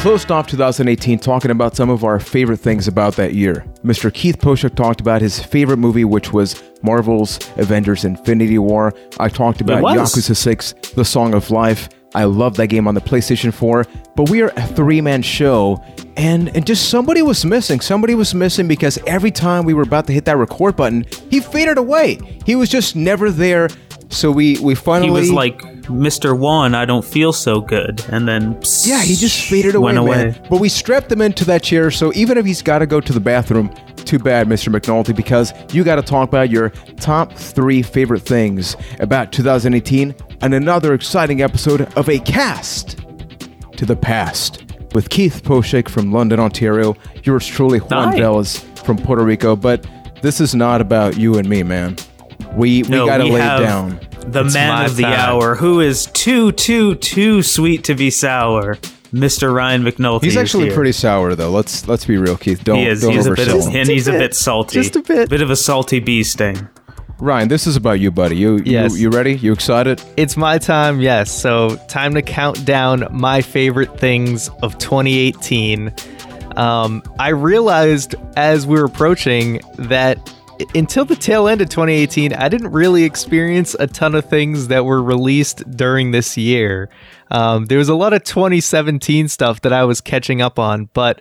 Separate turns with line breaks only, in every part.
closed off 2018 talking about some of our favorite things about that year. Mr. Keith Poshuk talked about his favorite movie, which was Marvel's Avengers Infinity War. I talked about Yakuza 6, The Song of Life. I love that game on the PlayStation 4. But we are a three-man show, and just somebody was missing. Somebody was missing because every time we were about to hit that record button, he faded away. He was just never there. So we finally...
He was like, Mr. One, I don't feel so good. And then...
Yeah, he just faded away, man. But we strapped him into that chair, so even if he's got to go to the bathroom, too bad, Mr. McNulty, because you got to talk about your top 3 favorite things about 2018 and another exciting episode of A Cast to the Past with Keith Poshuk from London, Ontario, yours truly, Juan Velas from Puerto Rico. But this is not about you and me, man. We got to lay it down.
The man of the hour, who is too sweet to be sour, Mr. Ryan McNulty.
He's actually pretty sour, though. Let's be real, Keith. Don't
he's
oversell him.
And he's a bit salty.
Just a bit.
Bit of a salty bee sting.
Ryan, this is about you, buddy. You ready? You excited?
It's my time, yes. So time to count down my favorite things of 2018. I realized as we were approaching that until the tail end of 2018, I didn't really experience a ton of things that were released during this year. There was a lot of 2017 stuff that I was catching up on, but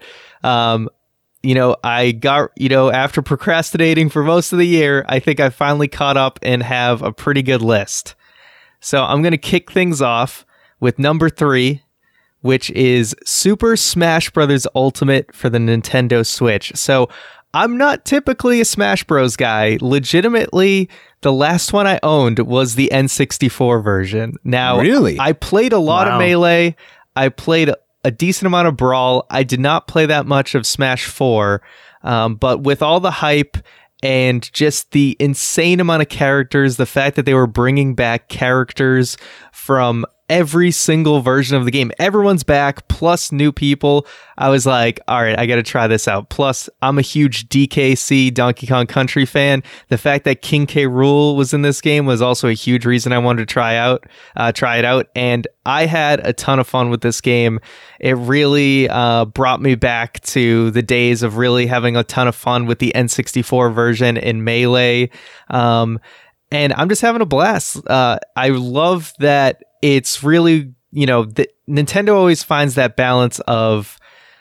I got, after procrastinating for most of the year, I think I finally caught up and have a pretty good list. So I'm going to kick things off with number 3, which is Super Smash Bros. Ultimate for the Nintendo Switch. So I'm not typically a Smash Bros. Guy. Legitimately, the last one I owned was the N64 version. Now,
really?
I played a lot of Melee. I played a decent amount of Brawl. I did not play that much of Smash 4, but with all the hype and just the insane amount of characters, the fact that they were bringing back characters from every single version of the game, everyone's back, plus new people. I was like, all right, I got to try this out. Plus, I'm a huge DKC, Donkey Kong Country fan. The fact that King K. Rool was in this game was also a huge reason I wanted to try it out. And I had a ton of fun with this game. It really brought me back to the days of really having a ton of fun with the N64 version in Melee. And I'm just having a blast. I love that it's really, Nintendo always finds that balance of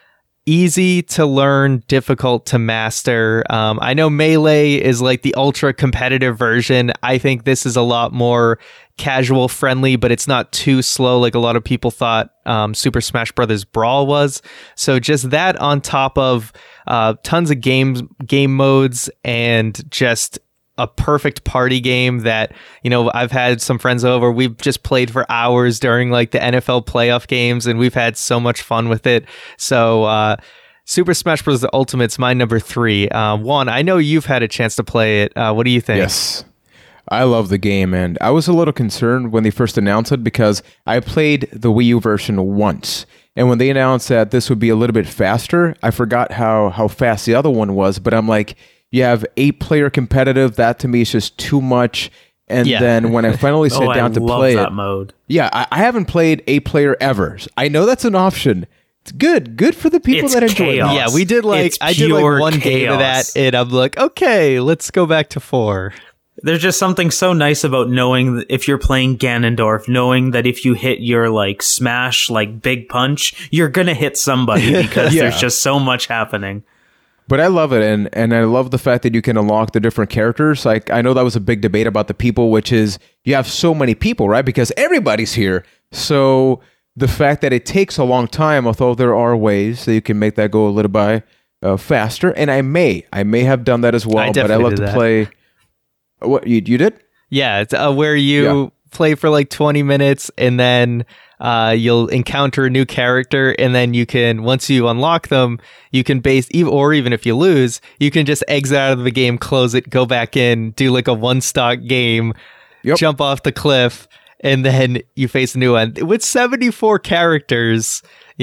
easy to learn, difficult to master. I know Melee is like the ultra competitive version. I think this is a lot more casual friendly, but it's not too slow like a lot of people thought Super Smash Bros. Brawl was. So just that on top of tons of game modes and just a perfect party game that, I've had some friends over. We've just played for hours during like the NFL playoff games, and we've had so much fun with it. So Super Smash Bros. Ultimate's my number 3. Juan, I know you've had a chance to play it. What do you think?
Yes, I love the game, and I was a little concerned when they first announced it because I played the Wii U version once. And when they announced that this would be a little bit faster, I forgot how fast the other one was, but I'm like, you have 8-player competitive. That to me is just too much. And then when I finally sat down to play
that
it,
mode.
Yeah, I haven't played 8-player ever. I know that's an option. It's good for the people that enjoy it.
Yeah, we did I did one game of that, and I'm like, okay, let's go back to 4.
There's just something so nice about knowing that if you're playing Ganondorf, knowing that if you hit your like smash, like big punch, you're gonna hit somebody because there's just so much happening.
But I love it, and I love the fact that you can unlock the different characters. Like, I know that was a big debate about the people, which is you have so many people, right? Because everybody's here. So the fact that it takes a long time, although there are ways that you can make that go a little bit faster, and I may have done that as well. But I love to play. What you did?
Yeah, it's where you play for like 20 minutes, and then you'll encounter a new character, and then you can, once you unlock them, you can even if you lose, you can just exit out of the game, close it, go back in, do like a one-stock game, jump off the cliff, and then you face a new one. With 74 characters,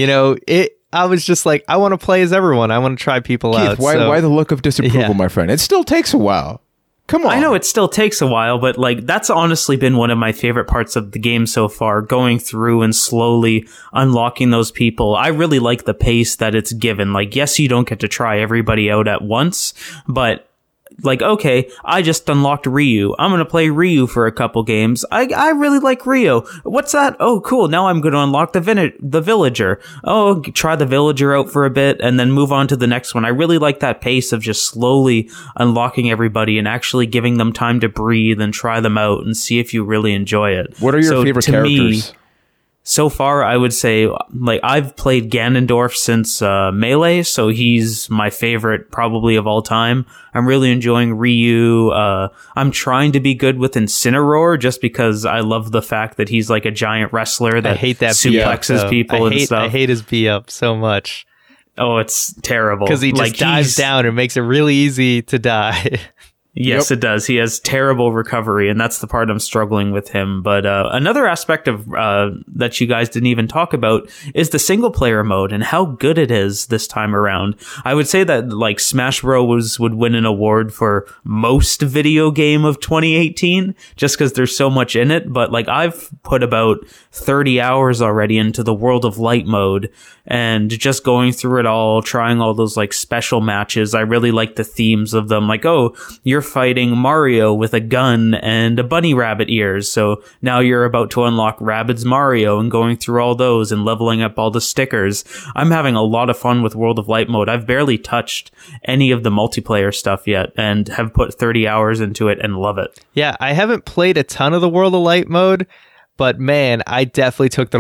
I was just like, I want to play as everyone. I want to try people out.
Why the look of disapproval, my friend? It still takes a while. Come on.
I know it still takes a while, but like that's honestly been one of my favorite parts of the game so far, going through and slowly unlocking those people. I really like the pace that it's given. Like, yes, you don't get to try everybody out at once, but like, okay, I just unlocked Ryu. I'm going to play Ryu for a couple games. I really like Ryu. What's that? Oh, cool. Now I'm going to unlock the villager. Oh, try the villager out for a bit and then move on to the next one. I really like that pace of just slowly unlocking everybody and actually giving them time to breathe and try them out and see if you really enjoy it.
What are your favorite characters?
So far, I would say, like, I've played Ganondorf since Melee, so he's my favorite probably of all time. I'm really enjoying Ryu. I'm trying to be good with Incineroar just because I love the fact that he's like a giant wrestler that,
I hate that
suplexes people and stuff.
I hate his B-up so much.
Oh, it's terrible.
Because he just dives down and makes it really easy to die.
Yes, It does. He has terrible recovery, and that's the part I'm struggling with him. But another aspect of that you guys didn't even talk about is the single player mode and how good it is this time around. I would say that like Smash Bros would win an award for most video game of 2018 just because there's so much in it. But like I've put about 30 hours already into the World of Light mode and just going through it all, trying all those like special matches. I really like the themes of them. Like, oh, you're fighting Mario with a gun and a bunny rabbit ears. So now you're about to unlock Rabbids Mario and going through all those and leveling up all the stickers. I'm having a lot of fun with World of Light mode. I've barely touched any of the multiplayer stuff yet and have put 30 hours into it and love it.
Yeah, I haven't played a ton of the World of Light mode, but man, I definitely took the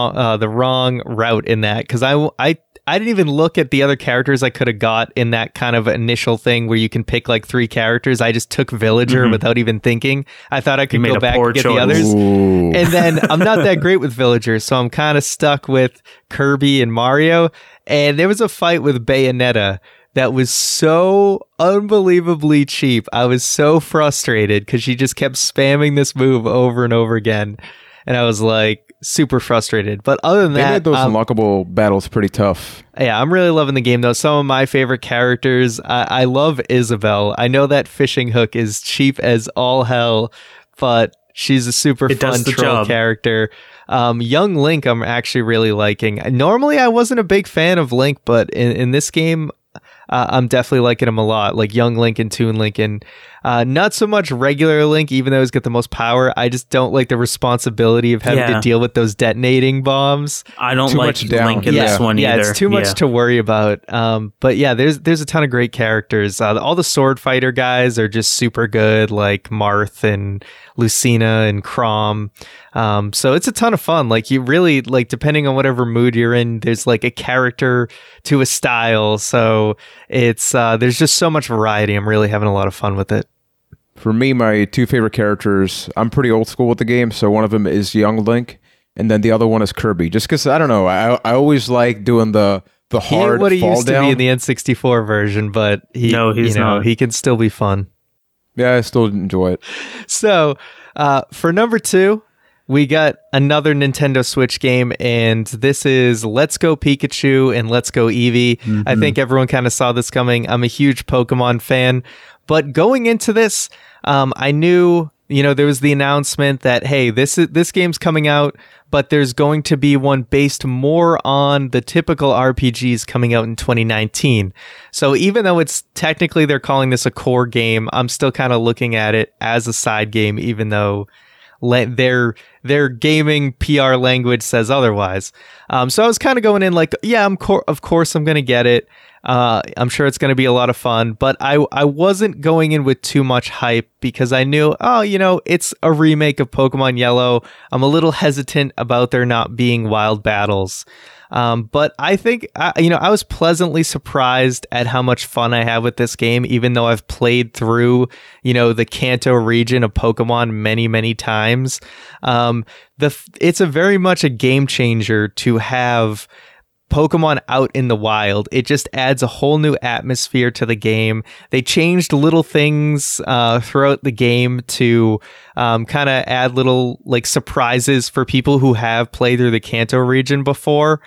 wrong route in that because I didn't even look at the other characters I could have got in that kind of initial thing where you can pick like 3 characters. I just took Villager without even thinking. I thought I could go back and get the others.
Ooh.
And then I'm not that great with Villager, so I'm kind of stuck with Kirby and Mario. And there was a fight with Bayonetta that was so unbelievably cheap. I was so frustrated because she just kept spamming this move over and over again. And I was like super frustrated. But other than that,
they made those unlockable battles pretty tough.
Yeah, I'm really loving the game though. Some of my favorite characters, I love Isabelle. I know that fishing hook is cheap as all hell, but she's a super fun troll character. Young Link, I'm actually really liking. Normally, I wasn't a big fan of Link, but in this game, I'm definitely liking him a lot. Like Young Link and Toon Link, and not so much regular Link, even though he's got the most power. I just don't like the responsibility of having to deal with those detonating bombs.
I don't like Link in this one either.
Yeah, it's too much to worry about. But yeah, there's a ton of great characters. All the sword fighter guys are just super good, like Marth and Lucina and Chrom. So it's a ton of fun. Like you really like, depending on whatever mood you're in, there's like a character to a style. So it's there's just so much variety. I'm really having a lot of fun with it.
For me, my 2 favorite characters, I'm pretty old school with the game, so one of them is Young Link, and then the other one is Kirby. Just because, I don't know, I always like doing the hard
what he
fall
used
down.
To be in the N64 version, but he's not. He can still be fun.
Yeah, I still enjoy it.
So, for number 2, we got another Nintendo Switch game, and this is Let's Go Pikachu and Let's Go Eevee. Mm-hmm. I think everyone kind of saw this coming. I'm a huge Pokemon fan, but going into this, I knew, there was the announcement that, hey, this game's coming out, but there's going to be one based more on the typical RPGs coming out in 2019. So even though it's technically they're calling this a core game, I'm still kind of looking at it as a side game, even though their gaming PR language says otherwise. So I was kind of going in like, yeah, of course I'm going to get it. I'm sure it's going to be a lot of fun, but I wasn't going in with too much hype because I knew, it's a remake of Pokemon Yellow. I'm a little hesitant about there not being wild battles. But I think, I was pleasantly surprised at how much fun I have with this game, even though I've played through, the Kanto region of Pokemon many, many times. It's a very much a game changer to have Pokemon out in the wild. It just adds a whole new atmosphere to the game. They changed little things throughout the game to kind of add little like surprises for people who have played through the Kanto region before.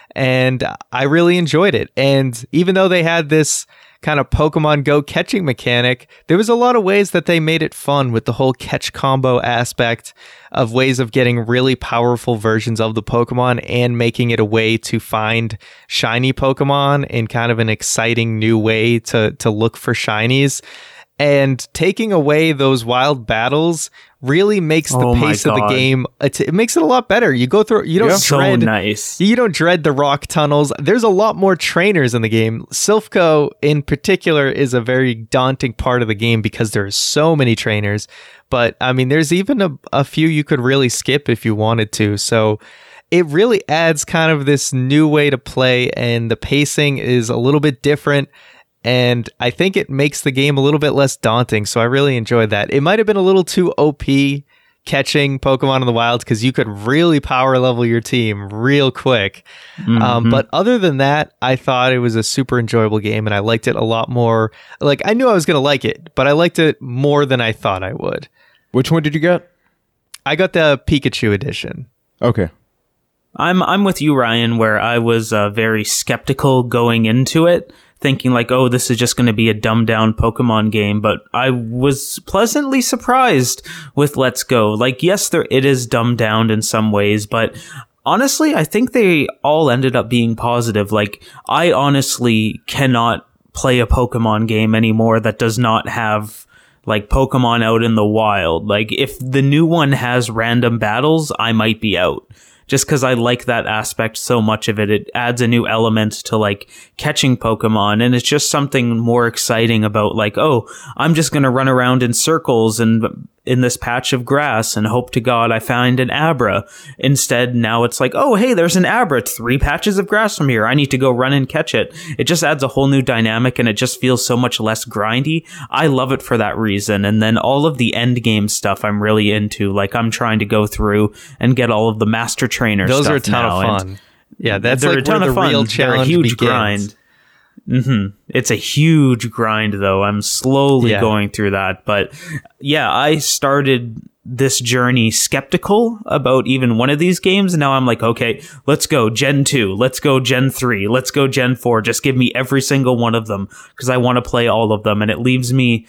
and I really enjoyed it. And even though they had this kind of Pokemon Go catching mechanic, there was a lot of ways that they made it fun with the whole catch combo aspect of ways of getting really powerful versions of the Pokemon and making it a way to find shiny Pokemon in kind of an exciting new way to look for shinies. And taking away those wild battles really makes the pace of the game. It makes it a lot better. You go through. You don't dread.
So nice.
You don't dread the rock tunnels. There's a lot more trainers in the game. Silphco, in particular, is a very daunting part of the game because there are so many trainers. But I mean, there's even a few you could really skip if you wanted to. So it really adds kind of this new way to play, and the pacing is a little bit different. And I think it makes the game a little bit less daunting. So I really enjoyed that. It might have been a little too OP catching Pokemon in the wild because you could really power level your team real quick. But other than that, I thought it was a super enjoyable game, and I liked it a lot more. Like, I knew I was going to like it, but I liked it more than I thought I would.
Which one did you get?
I got the Pikachu edition.
Okay.
I'm with you, Ryan, where I was very skeptical going into it, thinking like, oh, this is just going to be a dumbed down Pokemon game. But I was pleasantly surprised with Let's Go. Like, yes, it is dumbed down in some ways, but honestly, I think they all ended up being positive. Like, I honestly cannot play a Pokemon game anymore that does not have like Pokemon out in the wild. Like, if the new one has random battles, I might be out. Just because I like that aspect so much of it. It adds a new element to like catching Pokemon, and it's just something more exciting about like, oh, I'm just going to run around in circles and in this patch of grass and hope to God I find an Abra. Instead, now it's like, oh, hey, there's an Abra 3 patches of grass from here. I need to go run and catch it. It just adds a whole new dynamic, and it just feels so much less grindy. I love it for that reason. And then all of the end game stuff I'm really into. Like, I'm trying to go through and get all of the Master Trainer
Those
stuff
are a ton
now.
of fun. Yeah, that's
they're
like
a ton
where
of
the
fun.
real
They're
challenge
a huge
begins.
grind. It's a huge grind, though. I'm slowly going through that. But yeah, I started this journey skeptical about even one of these games. And now I'm like, okay, let's go Gen 2. Let's go Gen 3. Let's go Gen 4. Just give me every single one of them because I want to play all of them. And it leaves me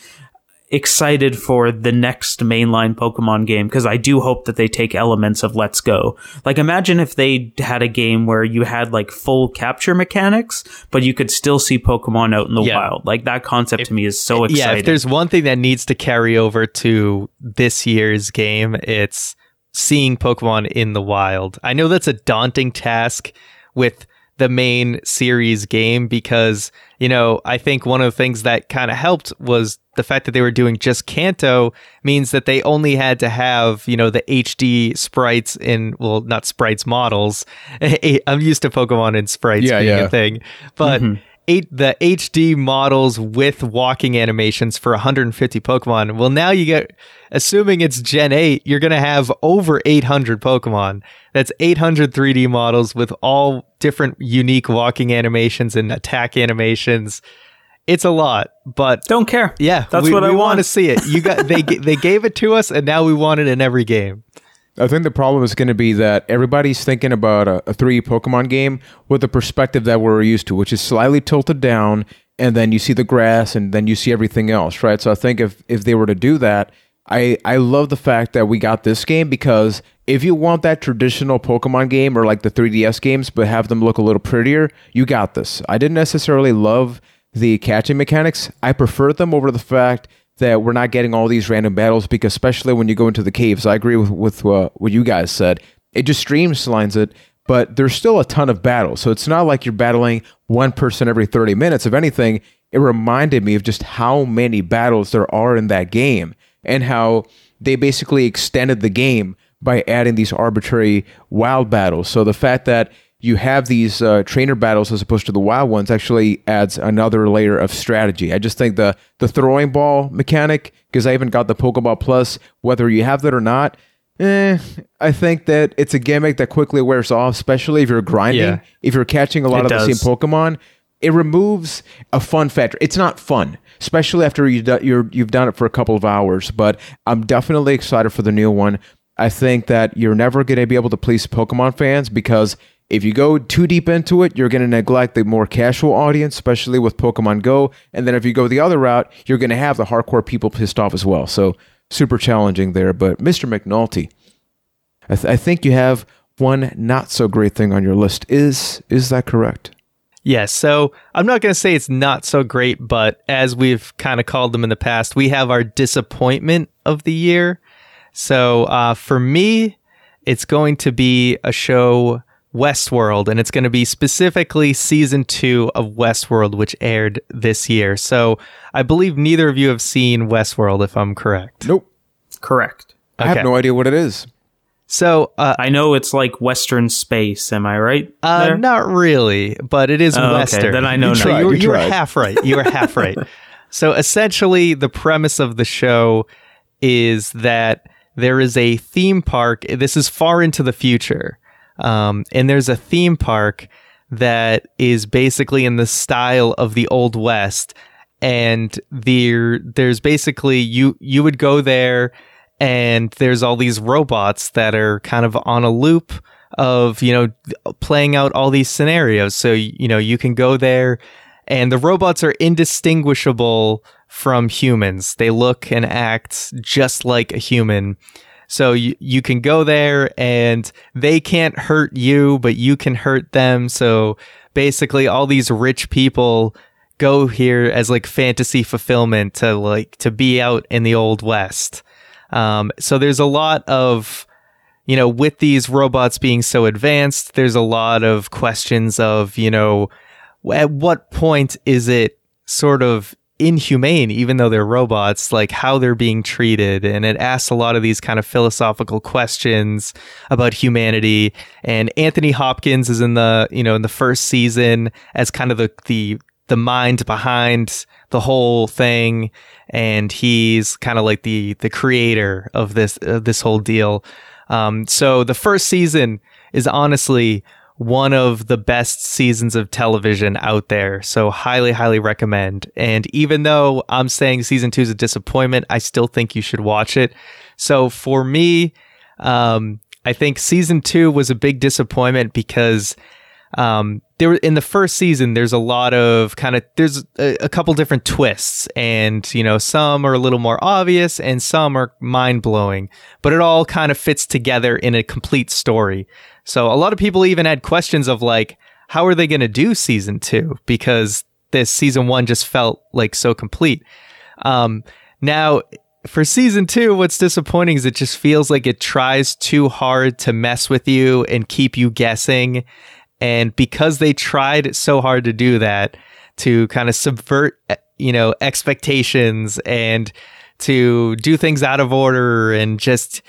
excited for the next mainline Pokemon game because I do hope that they take elements of Let's Go. Like, imagine if they had a game where you had like full capture mechanics, but you could still see Pokemon out in the wild. Like, that concept to me is so exciting.
Yeah, if there's one thing that needs to carry over to this year's game, it's seeing Pokemon in the wild. I know that's a daunting task with the main series game because, you know, I think one of the things that kind of helped was the fact that they were doing just Kanto means that they only had to have, you know, the HD sprites in, well, not sprites, models. I'm used to Pokemon and sprites being a thing, but the HD models with walking animations for 150 Pokemon. Well, now you get, assuming it's Gen 8, you're going to have over 800 Pokemon. That's 800 3D models with all different unique walking animations and attack animations. It's a lot, but
don't care.
Yeah,
that's what I
want to see it. You got they gave it to us, and now we want it in every game.
I think the problem is going to be that everybody's thinking about a 3D Pokemon game with the perspective that we're used to, which is slightly tilted down, and then you see the grass, and then you see everything else, right? So I think if they were to do that, I love the fact that we got this game because if you want that traditional Pokemon game or like the 3DS games, but have them look a little prettier, you got this. I didn't necessarily love the catching mechanics. I prefer them over the fact that we're not getting all these random battles because especially when you go into the caves, I agree with what you guys said. It just streamlines it, but there's still a ton of battles. So it's not like you're battling one person every 30 minutes. If anything, it reminded me of just how many battles there are in that game and how they basically extended the game by adding these arbitrary wild battles. So the fact that you have these trainer battles as opposed to the wild ones actually adds another layer of strategy. I just think the throwing ball mechanic, because I even got the Pokeball Plus, whether you have that or not, I think that it's a gimmick that quickly wears off, especially if you're grinding. Yeah. If you're catching a lot of the same Pokemon, it removes a fun factor. It's not fun, especially after you've done it for a couple of hours, but I'm definitely excited for the new one. I think that you're never going to be able to please Pokemon fans because if you go too deep into it, you're going to neglect the more casual audience, especially with Pokemon Go. And then if you go the other route, you're going to have the hardcore people pissed off as well. So super challenging there. But Mr. McNulty, I think you have one not so great thing on your list. Is that correct?
Yes. So I'm not going to say it's not so great, but as we've kind of called them in the past, we have our disappointment of the year. So for me, it's going to be a show, Westworld, and it's going to be specifically season 2 of Westworld, which aired this year. So I believe neither of you have seen Westworld, if I'm correct.
Nope.
Correct.
I have no idea what it is.
So
I know it's like Western space. Am I right?
Not really, but it is Western.
Okay. Then I know.
You were half right. You were half right. So essentially, the premise of the show is that there is a theme park. This is far into the future. And there's a theme park that is basically in the style of the Old West. And there's basically, you would go there, and there's all these robots that are kind of on a loop of, playing out all these scenarios. So, you can go there, and the robots are indistinguishable from humans. They look and act just like a human. So you can go there, and they can't hurt you, but you can hurt them. So basically all these rich people go here as like fantasy fulfillment to be out in the Old West. So there's a lot of, with these robots being so advanced, there's a lot of questions of, at what point is it sort of inhumane, even though they're robots, like how they're being treated. And it asks a lot of these kind of philosophical questions about humanity. And Anthony Hopkins is in the, in the first season as kind of the mind behind the whole thing, and he's kind of like the creator of this whole deal. So the first season is honestly one of the best seasons of television out there. So highly recommend. And even though I'm saying season 2 is a disappointment, I still think you should watch it. So for me, I think season 2 was a big disappointment because there in the first season, there's a lot of there's a couple different twists, and some are a little more obvious and some are mind blowing, but it all kind of fits together in a complete story. So a lot of people even had questions of like, how are they going to do season 2? Because this season 1 just felt like so complete. Now for season 2, what's disappointing is it just feels like it tries too hard to mess with you and keep you guessing. And because they tried so hard to do that, to kind of subvert, expectations and to do things out of order and just,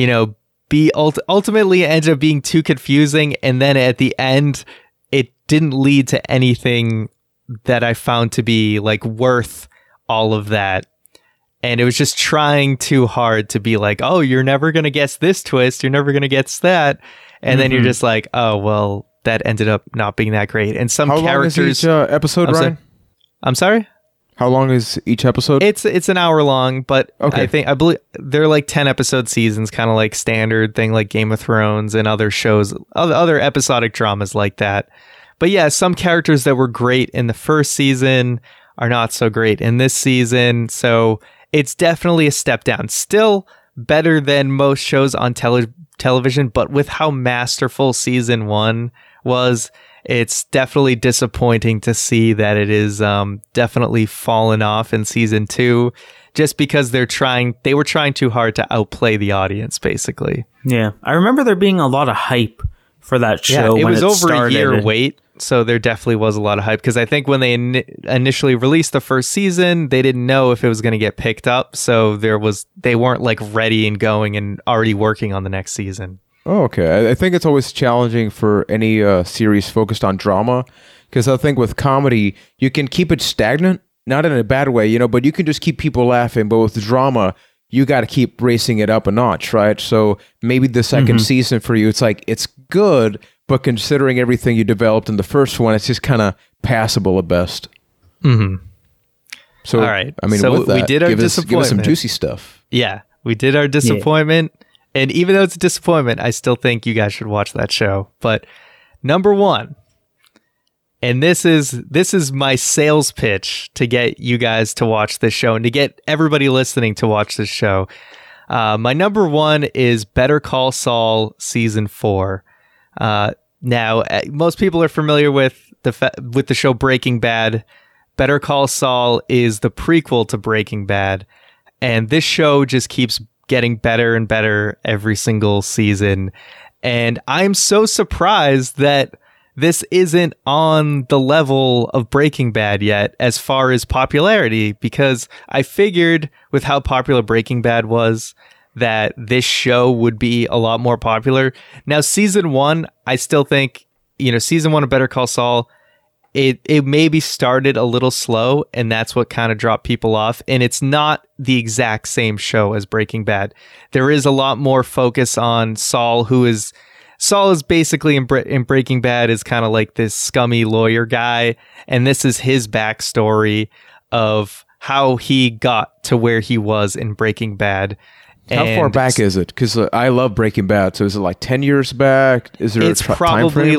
be ultimately ends up being too confusing. And then at the end, it didn't lead to anything that I found to be like worth all of that. And it was just trying too hard to be like, oh, you're never going to guess this twist. You're never going to guess that. And then you're just like, oh, well, that ended up not being that great. And some characters.
How long is each episode, Ryan?
I'm sorry?
How long is each episode?
It's an hour long, but okay. I believe they're like 10 episode seasons, kind of like standard thing like Game of Thrones and other shows, other episodic dramas like that. But yeah, some characters that were great in the first season are not so great in this season. So it's definitely a step down. Still better than most shows on television, but with how masterful season 1 was, it's definitely disappointing to see that it is definitely fallen off in season 2, just because they were trying too hard to outplay the audience, basically.
Yeah, I remember there being a lot of hype for that show.
Yeah,
when
it was over
started.
A year wait, so there definitely was a lot of hype, because I think when they initially released the first season, they didn't know if it was going to get picked up, so they weren't like ready and going and already working on the next season.
Oh, okay. I think it's always challenging for any series focused on drama, because I think with comedy, you can keep it stagnant, not in a bad way, but you can just keep people laughing. But with drama, you got to keep racing it up a notch, right? So maybe the second season for you, it's like, it's good, but considering everything you developed in the first one, it's just kind of passable at best.
Mm-hmm.
So,
all right.
I mean,
so
with that,
we did our
give
disappointment.
us some juicy stuff.
Yeah, we did our disappointment. Yeah. And even though it's a disappointment, I still think you guys should watch that show. But Number one, and this is my sales pitch to get you guys to watch this show and to get everybody listening to watch this show. My number one is Better Call Saul season 4. Now, most people are familiar with the show Breaking Bad. Better Call Saul is the prequel to Breaking Bad, and this show just keeps getting better and better every single season. And I'm so surprised that this isn't on the level of Breaking Bad yet as far as popularity, because I figured with how popular Breaking Bad was that this show would be a lot more popular. Now, season 1, I still think, season 1 of Better Call Saul, it maybe started a little slow, and that's what kind of dropped people off. And it's not the exact same show as Breaking Bad. There is a lot more focus on Saul, Saul is basically in Breaking Bad is kind of like this scummy lawyer guy, and this is his backstory of how he got to where he was in Breaking Bad.
How far back is it? Because I love Breaking Bad. So is it like 10 years back? Is there
it's probably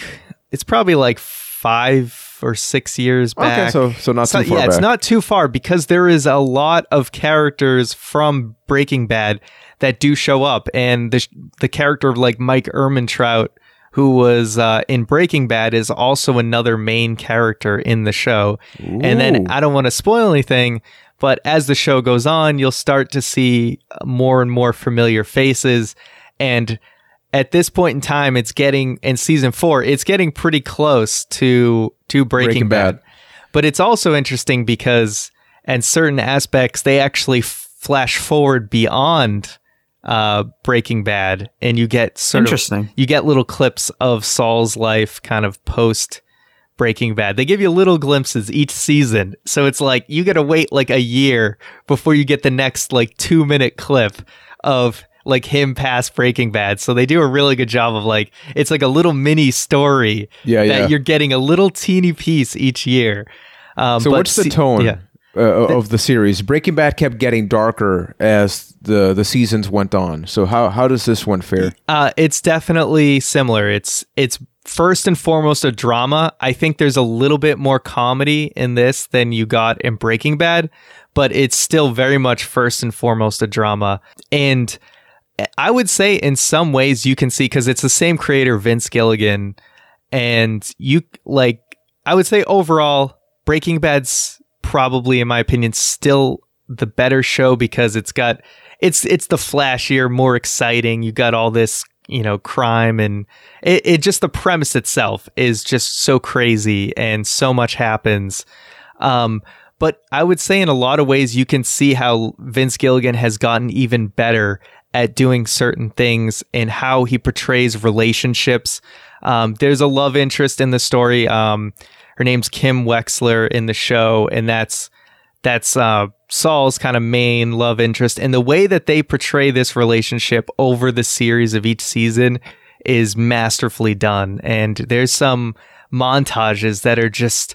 like 5 or 6 years back.
Okay, so not too far back.
Yeah, it's not too far, because there is a lot of characters from Breaking Bad that do show up, and the character of like Mike Ehrmantraut, who was in Breaking Bad, is also another main character in the show. Ooh. And then I don't want to spoil anything, but as the show goes on, you'll start to see more and more familiar faces. And at this point in time, in season 4, it's getting pretty close to Breaking Bad. But it's also interesting because in certain aspects, they actually flash forward beyond Breaking Bad, and you get you get little clips of Saul's life kind of post Breaking Bad. They give you little glimpses each season, so it's like you gotta wait like a year before you get the next like 2-minute clip of like him past Breaking Bad. So they do a really good job of like, it's like a little mini story that you're getting a little teeny piece each year.
So what's the tone of the series? Breaking Bad kept getting darker as the seasons went on. So how does this one fare?
It's definitely similar. It's first and foremost a drama. I think there's a little bit more comedy in this than you got in Breaking Bad, but it's still very much first and foremost a drama. And I would say in some ways you can see, because it's the same creator, Vince Gilligan, and I would say overall Breaking Bad's probably, in my opinion, still the better show, because it's the flashier, more exciting. You got all this, crime, and it just, the premise itself is just so crazy and so much happens. But I would say in a lot of ways you can see how Vince Gilligan has gotten even better at doing certain things and how he portrays relationships. There's a love interest in the story. Her name's Kim Wexler in the show, and that's Saul's kind of main love interest. And the way that they portray this relationship over the series of each season is masterfully done. And there's some montages that are just,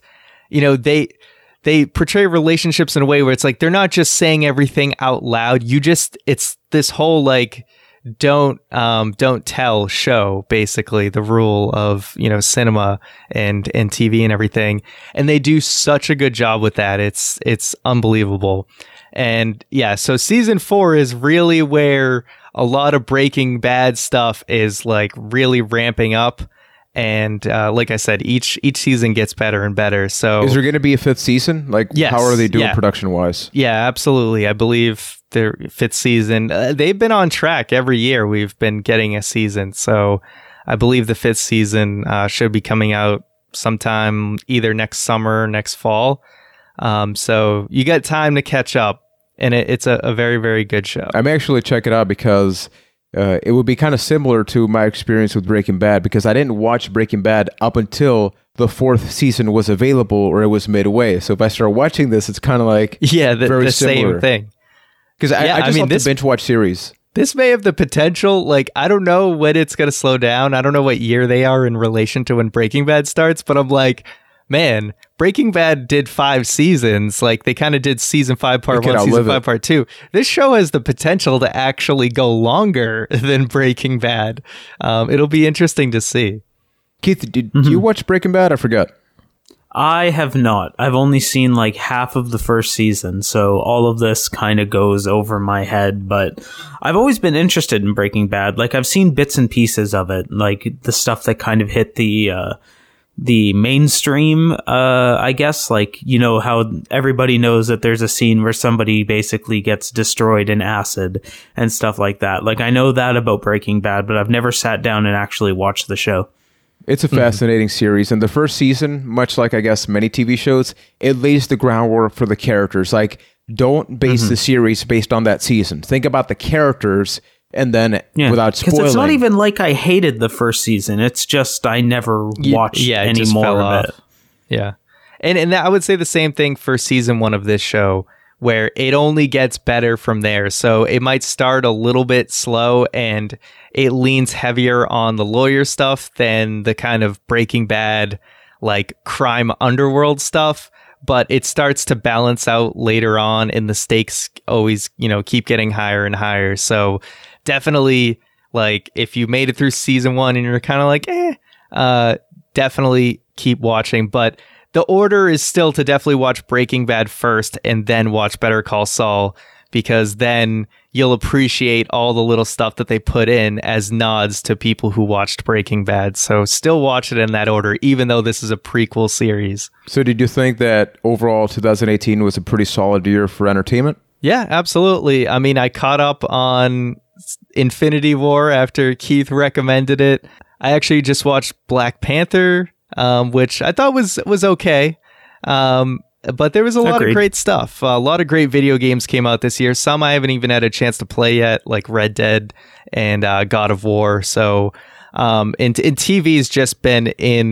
they portray relationships in a way where it's like they're not just saying everything out loud. It's this whole like don't tell show, basically, the rule of cinema and TV and everything. And they do such a good job with that. It's unbelievable. And yeah, so season 4 is really where a lot of Breaking Bad stuff is like really ramping up. And like I said, each season gets better and better. So
is there going to be a 5th season?
Yes,
how are they doing production wise?
Yeah, absolutely. I believe their 5th season. They've been on track every year. We've been getting a season. So I believe the 5th season should be coming out sometime either next summer or next fall. So you got time to catch up, and it's a very, very good show.
I may actually check it out, because it would be kind of similar to my experience with Breaking Bad, because I didn't watch Breaking Bad up until the 4th season was available or it was midway. So if I start watching this, it's kind of like
the same thing.
Because I just love to binge watch series.
This may have the potential, like, I don't know when it's going to slow down. I don't know what year they are in relation to when Breaking Bad starts, but I'm like, man, Breaking Bad did 5 seasons. Like, they kind of did season 5 part 1, season 5 part 2. This show has the potential to actually go longer than Breaking Bad. It'll be interesting to see.
Keith, did you watch Breaking Bad? I forgot.
I have not. I've only seen like half of the first season, so all of this kind of goes over my head, but I've always been interested in Breaking Bad. Like, I've seen bits and pieces of it, like the stuff that kind of hit the mainstream, I guess. Like, you know how everybody knows that there's a scene where somebody basically gets destroyed in acid and stuff like that. Like, I know that about Breaking Bad, but I've never sat down and actually watched the show.
It's a fascinating series, and the first season, much like I guess many TV shows, it lays the groundwork for the characters. Like, don't base the series based on that season. Think about the characters, and then without spoiling.
Because it's not even like I hated the first season. It's just I never watched any more of it.
Yeah, and I would say the same thing for season 1 of this show, where it only gets better from there. So it might start a little bit slow and it leans heavier on the lawyer stuff than the kind of Breaking Bad, like crime underworld stuff. But it starts to balance out later on, and the stakes always, keep getting higher and higher. So definitely, like, if you made it through season 1 and you're kind of like, definitely keep watching. But the order is still to definitely watch Breaking Bad first and then watch Better Call Saul, because then you'll appreciate all the little stuff that they put in as nods to people who watched Breaking Bad. So still watch it in that order, even though this is a prequel series.
So did you think that overall 2018 was a pretty solid year for entertainment?
Yeah, absolutely. I mean, I caught up on Infinity War after Keith recommended it. I actually just watched Black Panther, which I thought was okay. But there was a lot of great stuff. A lot of great video games came out this year. Some I haven't even had a chance to play yet, like Red Dead and God of War. So, and TV's just been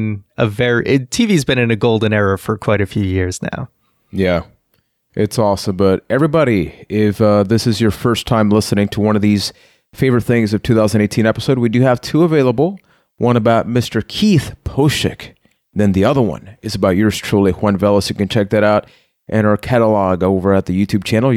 TV's been in a golden era for quite a few years now.
Yeah, it's awesome. But everybody, if this is your first time listening to one of these favorite things of 2018 episode, we do have 2 available. One about Mr. Keith Poshik. Then the other one is about yours truly, Juan Velas. You can check that out in our catalog over at the YouTube channel,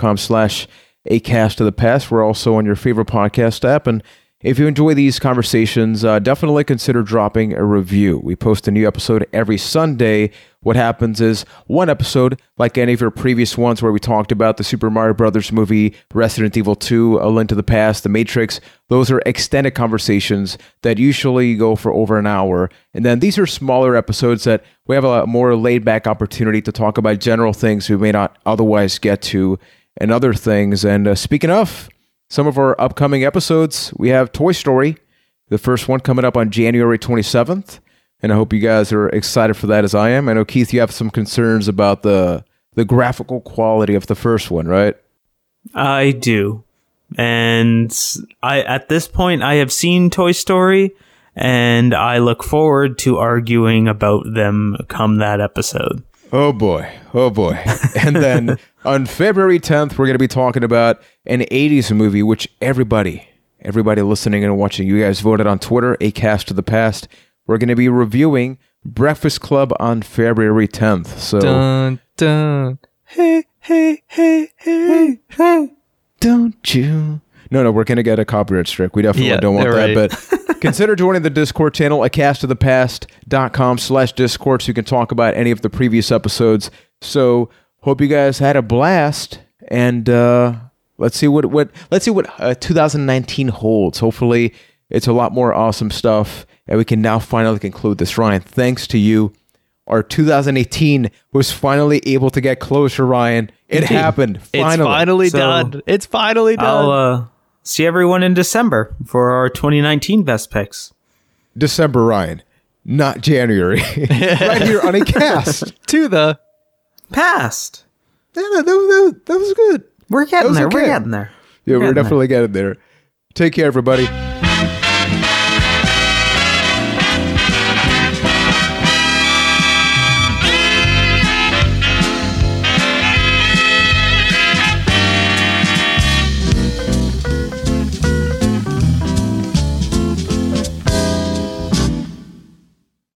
youtube.com/acastofthepast. We're also on your favorite podcast app. And if you enjoy these conversations, definitely consider dropping a review. We post a new episode every Sunday. What happens is one episode, like any of your previous ones where we talked about the Super Mario Brothers movie, Resident Evil 2, A Link to the Past, The Matrix, those are extended conversations that usually go for over an hour. And then these are smaller episodes that we have a more laid-back opportunity to talk about general things we may not otherwise get to and other things. And speaking of some of our upcoming episodes, we have Toy Story, the first one coming up on January 27th. And I hope you guys are excited for that as I am. I know, Keith, you have some concerns about the graphical quality of the first one, right?
I do. And at this point, I have seen Toy Story, and I look forward to arguing about them come that episode.
Oh boy. And then on February 10th, we're going to be talking about an 80s movie, which everybody listening and watching, you guys voted on Twitter, A Cast to the Past. We're going to be reviewing Breakfast Club on February 10th. So,
dun, dun. Hey, hey, hey, hey, hey.
Don't you? No, we're going to get a copyright strike. We definitely don't want that. Right. But consider joining the Discord channel, acastofthepast.com/Discord, so you can talk about any of the previous episodes. So, hope you guys had a blast. And let's see what 2019 holds. Hopefully, it's a lot more awesome stuff. And we can now finally conclude this. Ryan, thanks to you, our 2018 was finally able to get closure, Ryan. It happened. Finally.
It's finally done.
I'll see everyone in December for our 2019 best picks.
December, Ryan, not January. Right here on A Cast.
To the
past.
Yeah, that was good.
We're getting there. Okay. We're getting there.
Yeah, we're definitely getting there. Take care, everybody.